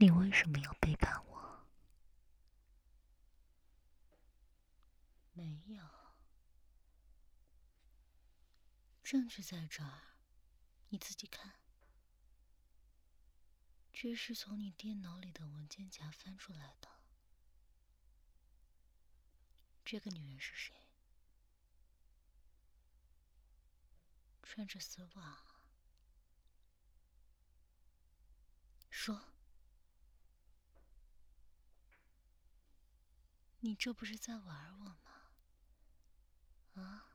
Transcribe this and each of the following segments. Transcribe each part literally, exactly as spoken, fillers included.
你为什么要背叛我？ 没有，证据在这儿，你自己看。这是从你电脑里的文件夹翻出来的。这个女人是谁？穿着丝袜。说，你这不是在玩我吗？啊？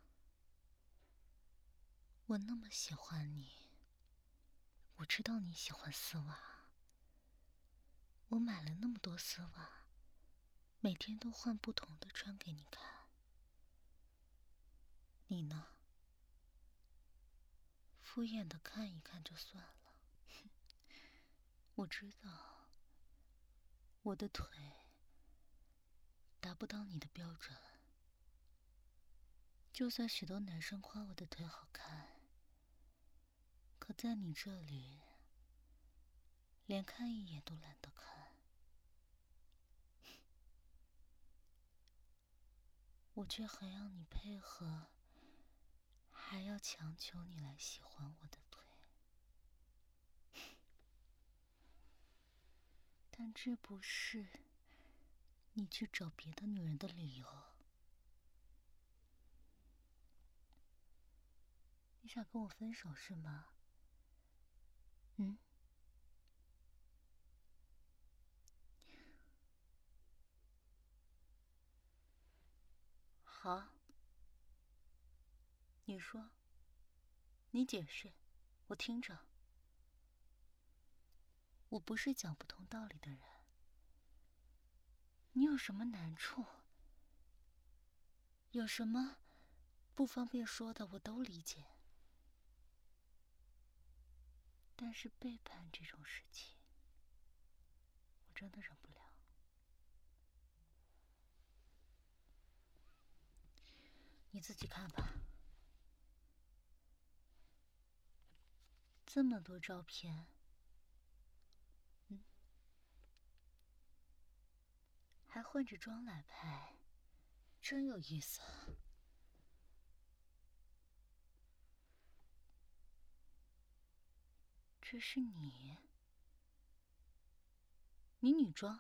我那么喜欢你，我知道你喜欢丝袜，我买了那么多丝袜，每天都换不同的穿给你看。你呢？敷衍的看一看就算了。我知道，我的腿达不到你的标准。就算许多男生夸我的腿好看，可在你这里，连看一眼都懒得看。我却还要你配合，还要强求你来喜欢我的腿。但这不是你去找别的女人的理由。你想跟我分手是吗？嗯？好，你说，你解释，我听着。我不是讲不通道理的人，你有什么难处，有什么不方便说的，我都理解。但是背叛这种事情，我真的忍不了。你自己看吧，这么多照片，嗯，还换着妆来拍，真有意思。这是你，你女装？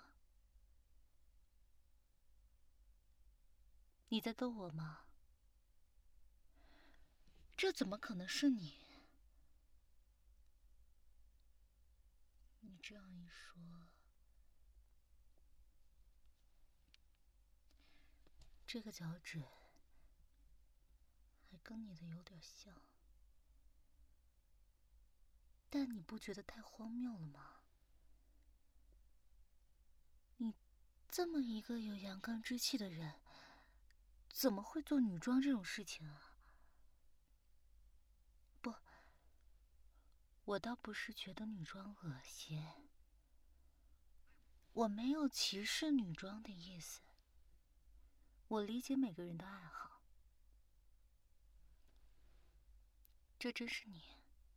你在逗我吗？这怎么可能是你？你这样一说，这个脚趾还跟你的有点像，但你不觉得太荒谬了吗？你这么一个有阳刚之气的人，怎么会做女装这种事情啊？不，我倒不是觉得女装恶心，我没有歧视女装的意思，我理解每个人的爱好。这真是你？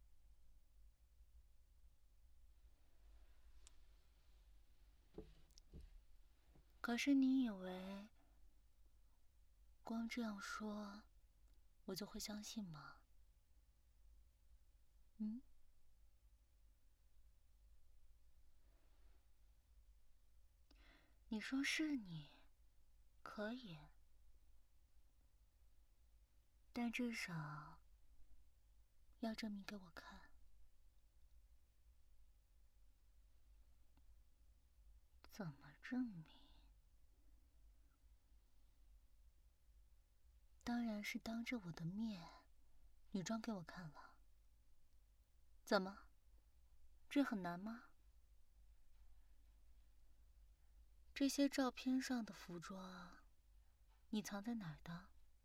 可是你以为光这样说，我就会相信吗？嗯？你说是你，可以，但至少要证明给我看。怎么证明？当然是当着我的面，女装给我看了。怎么？这很难吗？这些照片上的服装，你藏在哪儿的？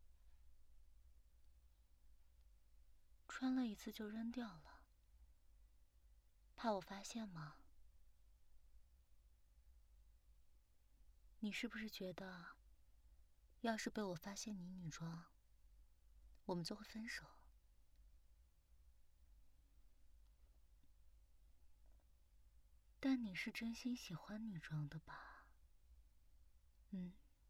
穿了一次就扔掉了，怕我发现吗？你是不是觉得，要是被我发现你女装，我们就会分手？ 但你是真心喜欢女装的吧？嗯。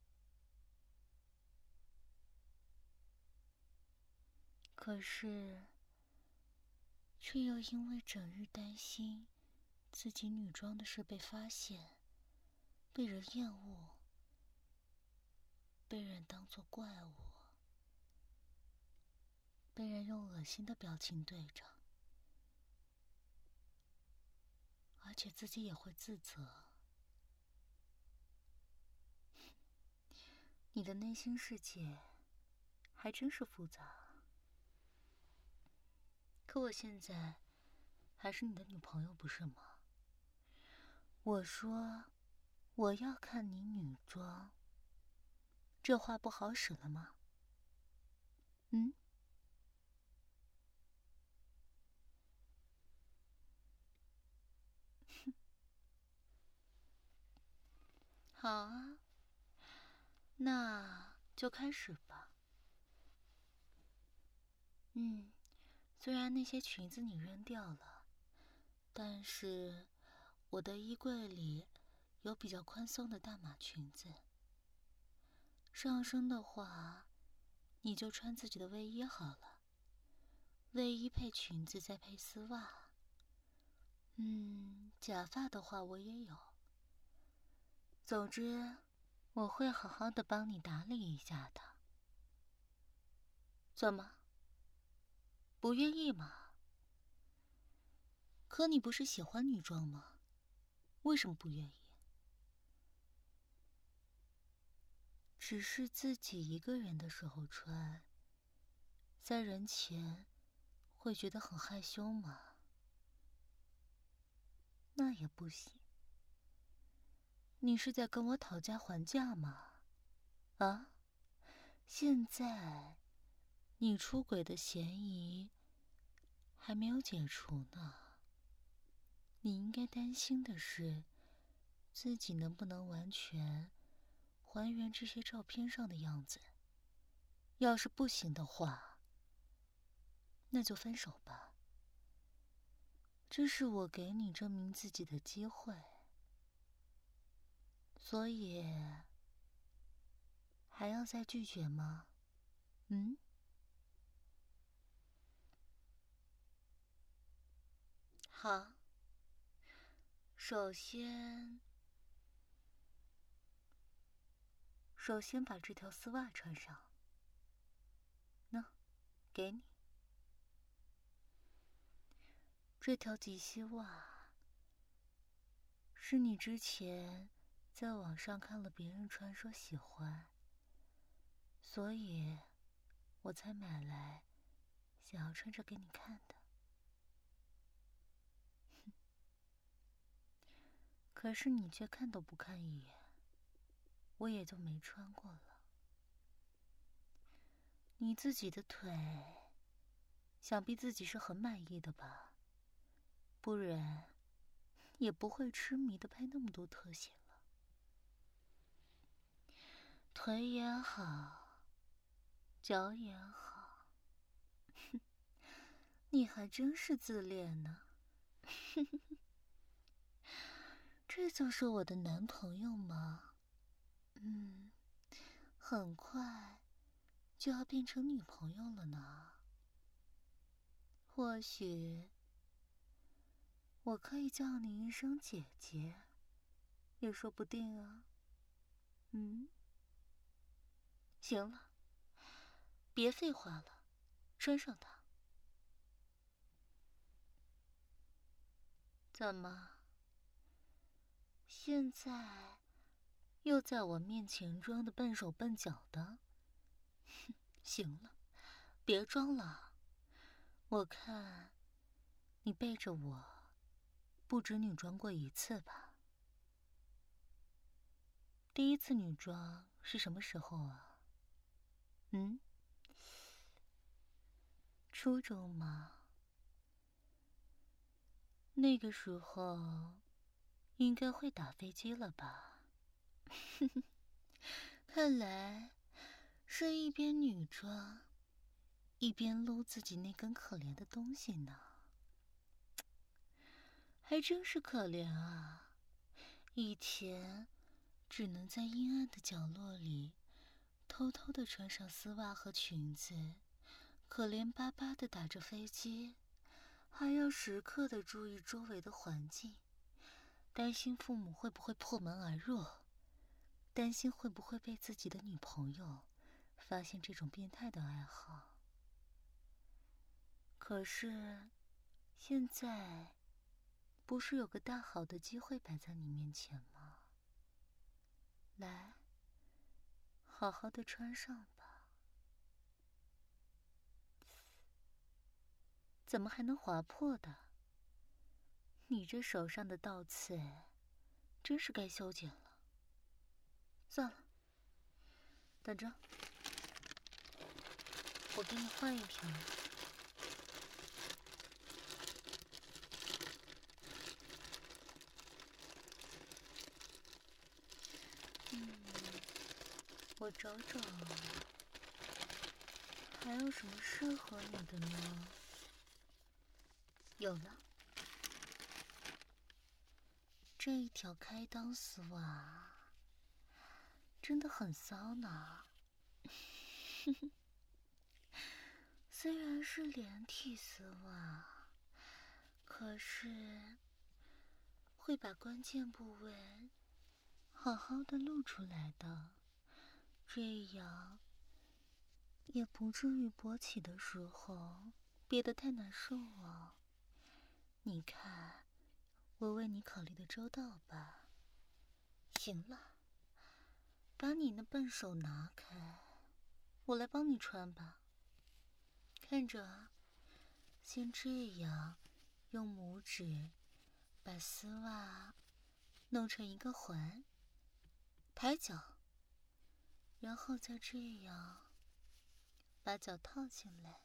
可是，却又因为整日担心自己女装的事被发现，被人厌恶，被人当作怪物，被人用恶心的表情对着，而且自己也会自责。你的内心世界还真是复杂。可我现在还是你的女朋友，不是吗？我说我要看你女装，这话不好使了吗？嗯？好啊，那就开始吧。嗯，虽然那些裙子你扔掉了，但是我的衣柜里有比较宽松的大码裙子。上身的话，你就穿自己的卫衣好了。卫衣配裙子，再配丝袜。嗯，假发的话我也有。总之，我会好好的帮你打理一下的。怎么？不愿意吗？可你不是喜欢女装吗？为什么不愿意？只是自己一个人的时候穿，在人前会觉得很害羞吗？那也不行。你是在跟我讨价还价吗？啊？现在你出轨的嫌疑还没有解除呢。你应该担心的是，自己能不能完全还原这些照片上的样子。要是不行的话，那就分手吧。这是我给你证明自己的机会。所以，还要再拒绝吗？嗯？好。首先，首先把这条丝袜穿上。那，给你。这条及膝袜是你之前在网上看了别人穿说喜欢，所以我才买来，想要穿着给你看的。可是你却看都不看一眼，我也就没穿过了。你自己的腿，想必自己是很满意的吧？不然，也不会痴迷的拍那么多特写了。腿也好，脚也好，哼，你还真是自恋呢。这就是我的男朋友吗？嗯，很快就要变成女朋友了呢。或许我可以叫你一声姐姐，也说不定啊。嗯，行了，别废话了，穿上它。怎么？现在又在我面前装的笨手笨脚的？行了，别装了。我看你背着我，不止女装过一次吧？第一次女装是什么时候啊？嗯？初中吗？那个时候应该会打飞机了吧？看来是一边女装，一边搂自己那根可怜的东西呢。 还真是可怜啊！以前只能在阴暗的角落里偷偷地穿上丝袜和裙子，可怜巴巴地打着飞机，还要时刻地注意周围的环境，担心父母会不会破门而入，担心会不会被自己的女朋友发现这种变态的爱好。可是现在不是有个大好的机会摆在你面前吗？来，好好的穿上吧。怎么还能划破的？你这手上的倒刺真是该修剪了。算了，等着，我给你换一条。嗯，我找找，还有什么适合你的呢？有了，这一条开裆丝袜真的很骚呢。虽然是连体丝袜，可是会把关键部位好好的露出来的，这样也不至于勃起的时候憋得太难受啊。你看，我为你考虑的周到吧？行了，把你那笨手拿开，我来帮你穿吧。看着啊，先这样，用拇指把丝袜弄成一个环，抬脚，然后再这样把脚套进来，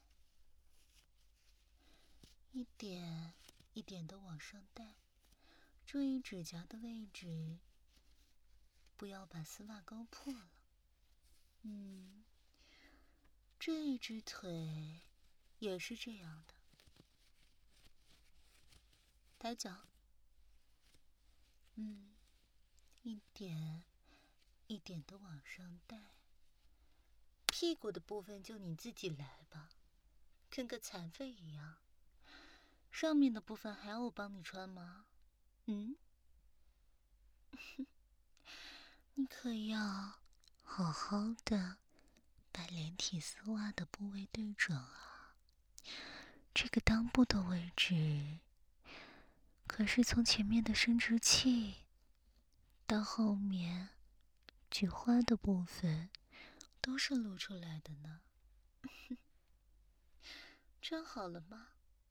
一点一点的往上带，注意指甲的位置，不要把丝袜勾破了。嗯，这一只腿也是这样的，抬脚，嗯，一点一点的往上带。屁股的部分就你自己来吧，跟个残废一样。上面的部分还要我帮你穿吗？嗯？你可要好好的把连体丝袜的部位对准啊。这个裆部的位置，可是从前面的生殖器到后面菊花的部分，都是露出来的呢。穿好了吗？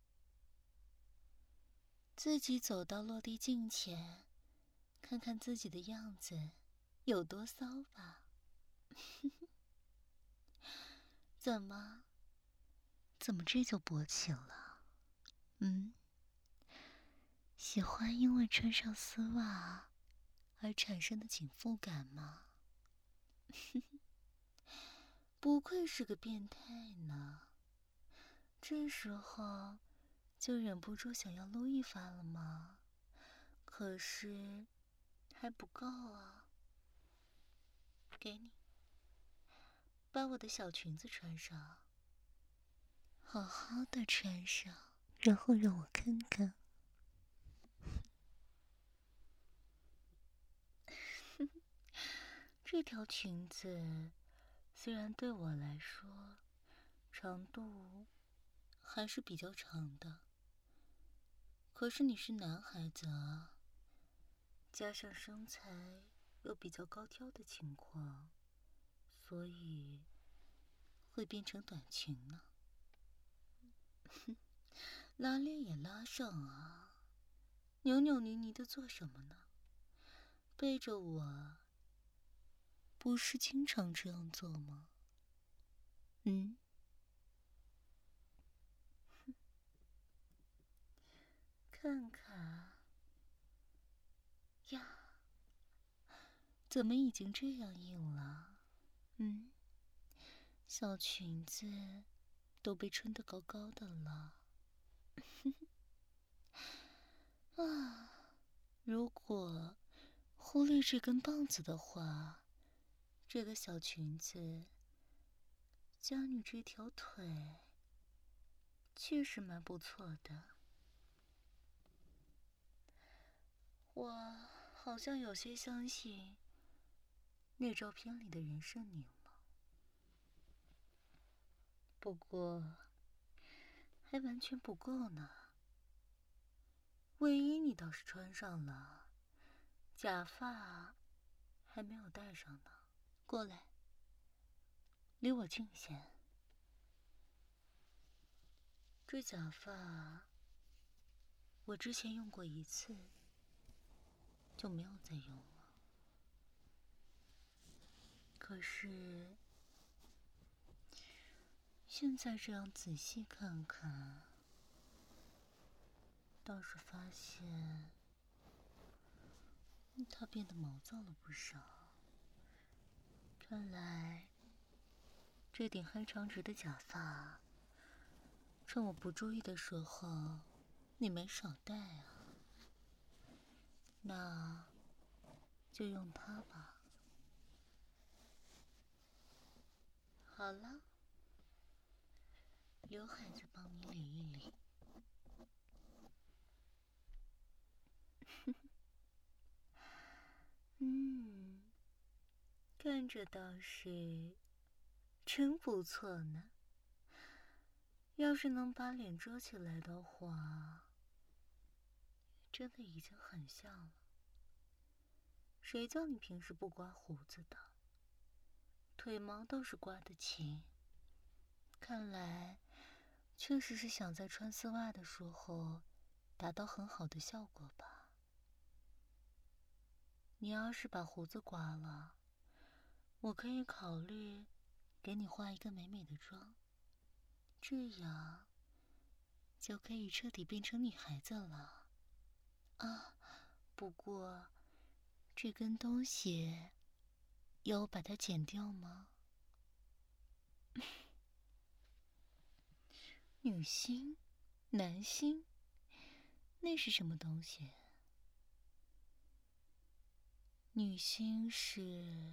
自己走到落地镜前，看看自己的样子有多骚吧。怎么？怎么这就勃起了？嗯？喜欢因为穿上丝袜而产生的紧缚感吗？不愧是个变态呢。这时候就忍不住想要撸一发了吗？可是还不够啊。给你，把我的小裙子穿上，好好的穿上，然后让我看看。这条裙子虽然对我来说长度还是比较长的，可是你是男孩子啊，加上身材又比较高挑的情况，所以会变成短裙呢。拉链也拉上啊，扭扭捏捏的做什么呢？背着我不是经常这样做吗？嗯？看看呀，怎么已经这样硬了？嗯？小裙子都被撑得高高的了。啊， 如果忽略这根棒子的话，这个小裙子加你这条腿，确实蛮不错的。我好像有些相信那照片里的人是你了，不过还完全不够呢。卫衣你倒是穿上了，假发还没有戴上呢。过来，离我近些。这假发我之前用过一次，就没有再用了。可是现在这样仔细看看，倒是发现它变得毛躁了不少。看来这顶黑长直的假发，趁我不注意的时候，你没少戴啊。那就用它吧。好了，刘海再帮你理一理。嗯，看着倒是真不错呢。要是能把脸遮起来的话，真的已经很像了。谁叫你平时不刮胡子的？腿毛倒是刮得勤。看来确实是想在穿丝袜的时候达到很好的效果吧。你要是把胡子刮了，我可以考虑给你化一个美美的妆，这样就可以彻底变成女孩子了。啊，不过这根东西要我把它剪掉吗？女星？男星？那是什么东西？女星是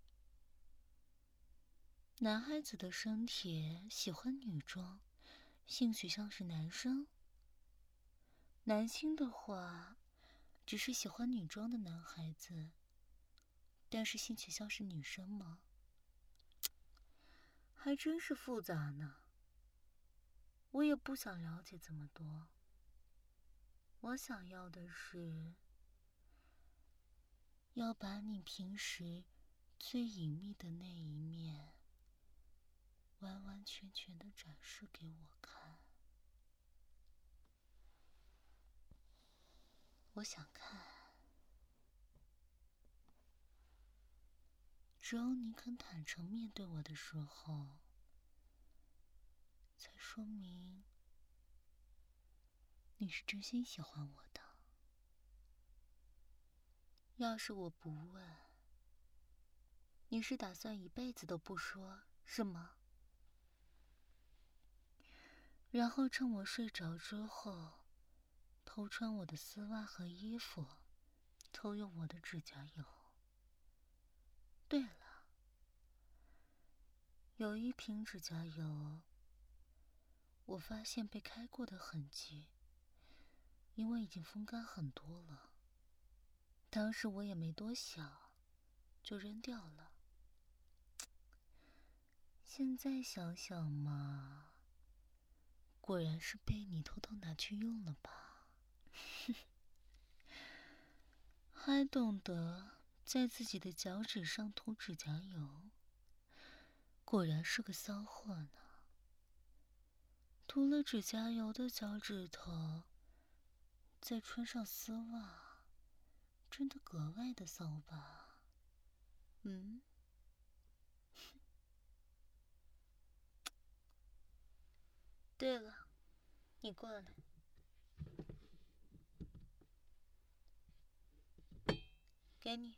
男孩子的身体喜欢女装，性取向是男生。男星的话，只是喜欢女装的男孩子，但是性取向是女生吗？还真是复杂呢。我也不想了解这么多。我想要的是，要把你平时最隐秘的那一面，完完全全的展示给我看。我想看，只有你肯坦诚面对我的时候，才说明你是真心喜欢我的。要是我不问，你是打算一辈子都不说，是吗？然后趁我睡着之后，偷穿我的丝袜和衣服，偷用我的指甲油。对了，有一瓶指甲油，我发现被开过的痕迹，因为已经风干很多了。当时我也没多想，就扔掉了。现在想想嘛，果然是被你偷偷拿去用了吧？还懂得在自己的脚趾上涂指甲油，果然是个骚货呢。涂了指甲油的脚趾头，再穿上丝袜，真的格外的骚吧？嗯？对了，你过来，给你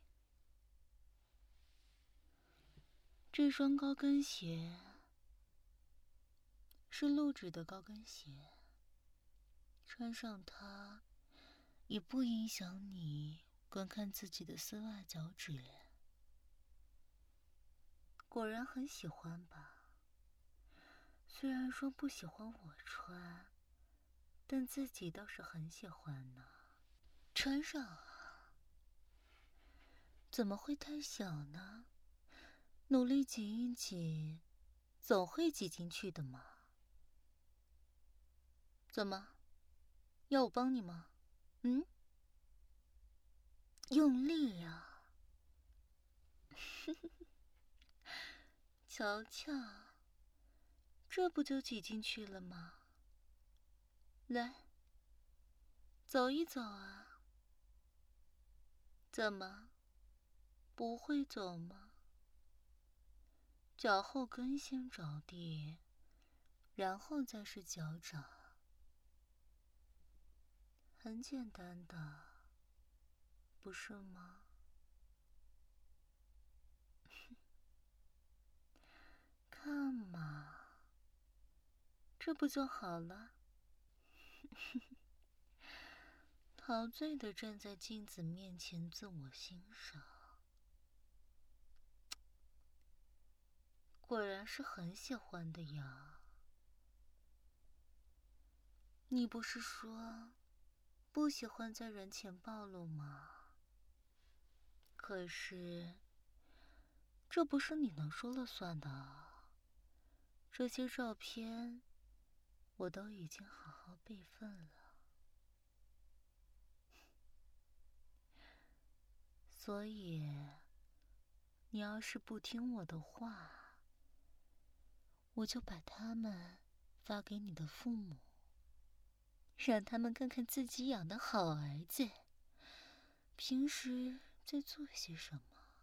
这双高跟鞋，是露趾的高跟鞋。穿上它， 也不影响你观看自己的丝袜脚趾。果然很喜欢吧？虽然说不喜欢我穿，但自己倒是很喜欢呢。穿上啊，怎么会太小呢？努力挤一挤，总会挤进去的嘛。怎么？要我帮你吗？嗯？用力呀！瞧瞧，这不就挤进去了吗？来，走一走啊。怎么？不会走吗？脚后跟先着地，然后再是脚掌，很简单的，不是吗？看嘛，这不就好了？陶醉的站在镜子面前自我欣赏，果然是很喜欢的呀。你不是说不喜欢在人前暴露吗？可是这不是你能说了算的啊。这些照片我都已经好好备份了，所以你要是不听我的话，我就把它们发给你的父母，让他们看看自己养的好儿子平时在做些什么。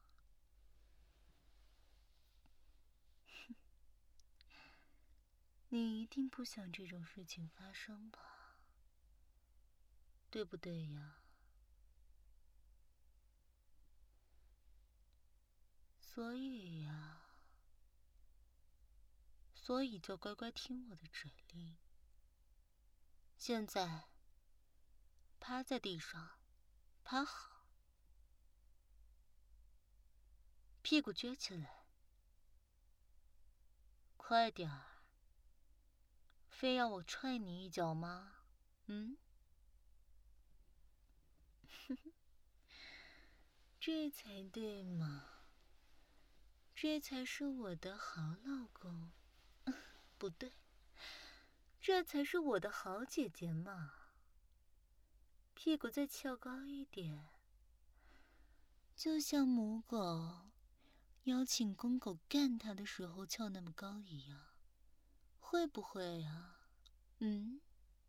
你一定不想这种事情发生吧？对不对呀？所以呀，所以就乖乖听我的指令。现在，趴在地上，趴好，屁股撅起来，快点儿！非要我踹你一脚吗？嗯？这才对嘛，这才是我的好老公。不对，这才是我的好姐姐嘛。屁股再翘高一点，就像母狗邀请公狗干它的时候翘那么高一样，会不会啊？嗯？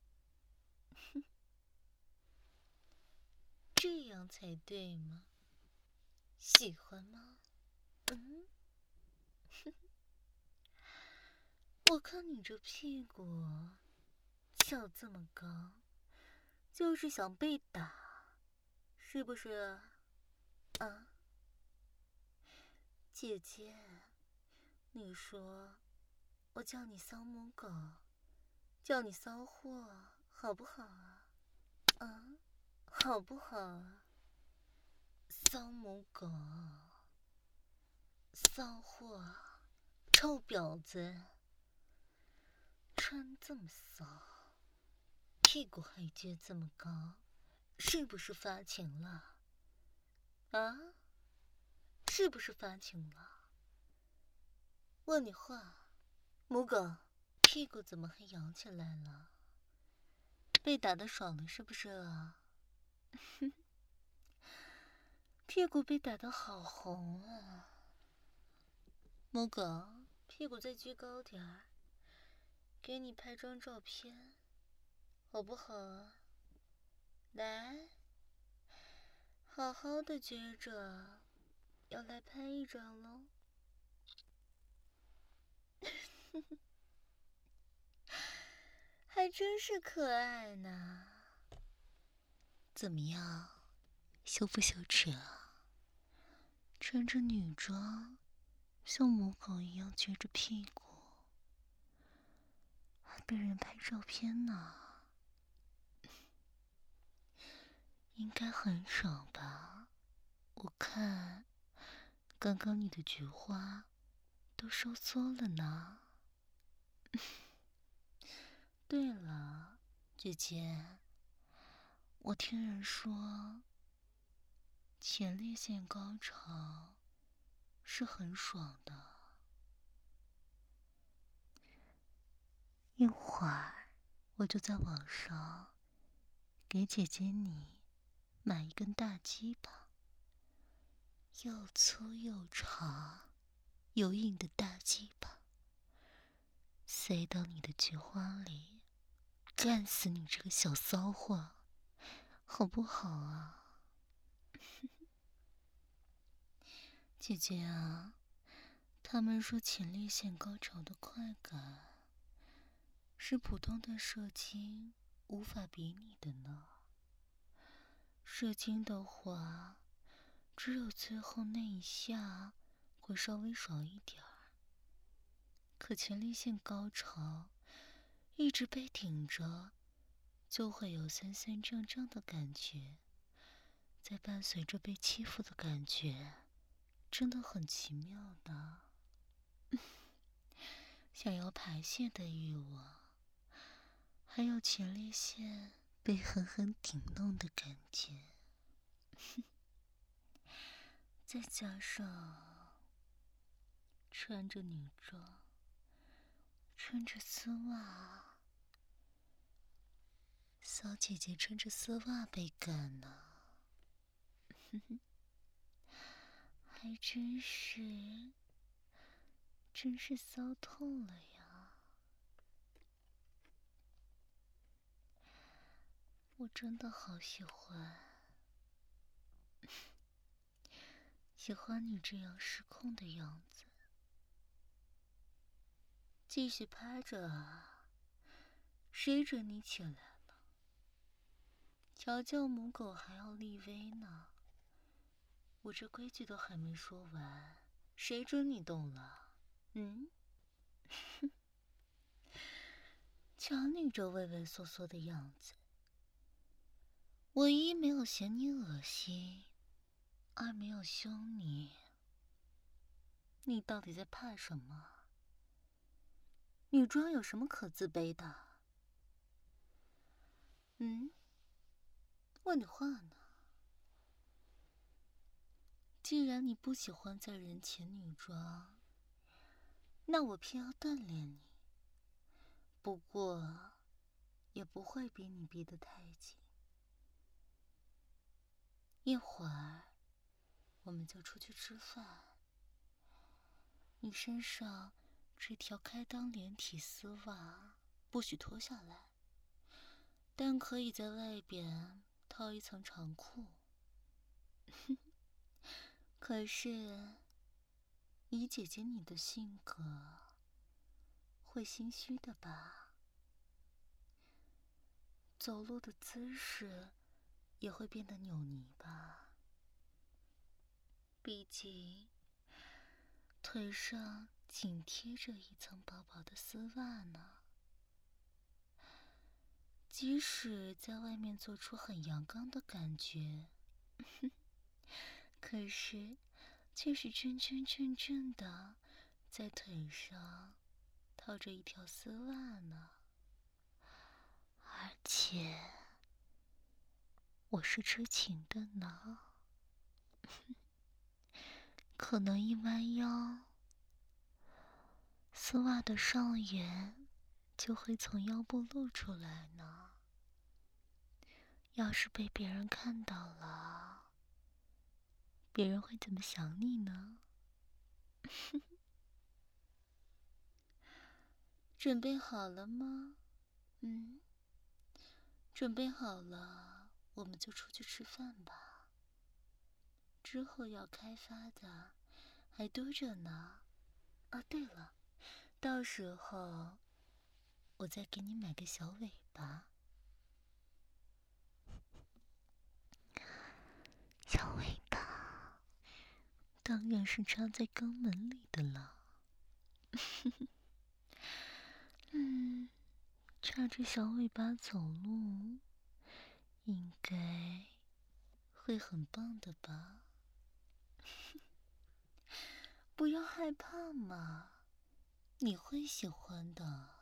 这样才对吗？喜欢吗？嗯？我看你这屁股翘这么高，就是想被打，是不是？啊？姐姐，你说我叫你骚母狗，叫你骚货，好不好啊？啊？好不好啊？骚母狗，骚货，臭婊子，穿这么骚，屁股还撅这么高，是不是发情了？啊？是不是发情了？问你话，母狗，屁股怎么还摇起来了？被打得爽了是不是啊？屁股被打得好红啊！母狗，屁股再撅高点儿，给你拍张照片，好不好啊？来，好好的撅着，要来拍一张喽。还真是可爱呢。怎么样，羞不羞耻啊？穿着女装，像母狗一样撅着屁股，还被人拍照片呢。 应该很爽吧？我看，刚刚你的菊花都收缩了呢。对了，姐姐，我听人说，前列腺高潮是很爽的。一会儿我就在网上给姐姐你买一根大鸡巴，又粗又长又硬的大鸡巴，塞到你的菊花里，干死你这个小骚货，好不好啊？姐姐啊，他们说前列腺高潮的快感是普通的射精无法比拟的呢。射精的话，只有最后那一下会稍微爽一点儿，可前列腺高潮一直被顶着，就会有酸酸胀胀的感觉，再伴随着被欺负的感觉，真的很奇妙的。想要排泄的欲望，还有前列腺被狠狠顶弄的感觉，再加上穿着女装，穿着丝袜，骚姐姐穿着丝袜被干呢，还真是，真是骚透了呀！我真的好喜欢，喜欢你这样失控的样子。继续趴着啊，谁准你起来了？调教母狗还要立威呢，我这规矩都还没说完，谁准你动了？嗯？瞧你这畏畏缩缩的样子，我一没有嫌你恶心，二没有凶你，你到底在怕什么？女装有什么可自卑的？嗯？问你话呢。既然你不喜欢在人前女装，那我偏要锻炼你。不过，也不会逼你逼得太紧。一会儿，我们就出去吃饭。你身上这条开裆连体丝袜不许脱下来，但可以在外边套一层长裤。可是，以姐姐你的性格，会心虚的吧？走路的姿势也会变得扭捏吧？毕竟，腿上紧贴着一层薄薄的丝袜呢。即使在外面做出很阳刚的感觉，可是却是真真正正的在腿上套着一条丝袜呢。而且我是知情的呢，可能一弯腰，丝袜的上沿就会从腰部露出来呢。要是被别人看到了，别人会怎么想你呢？准备好了吗？嗯？准备好了，我们就出去吃饭吧。之后要开发的还多着呢。啊，对了，到时候我再给你买个小尾巴。小尾巴当然是插在肛门里的了。嗯，插着小尾巴走路，应该会很棒的吧？不要害怕嘛，你会喜欢的。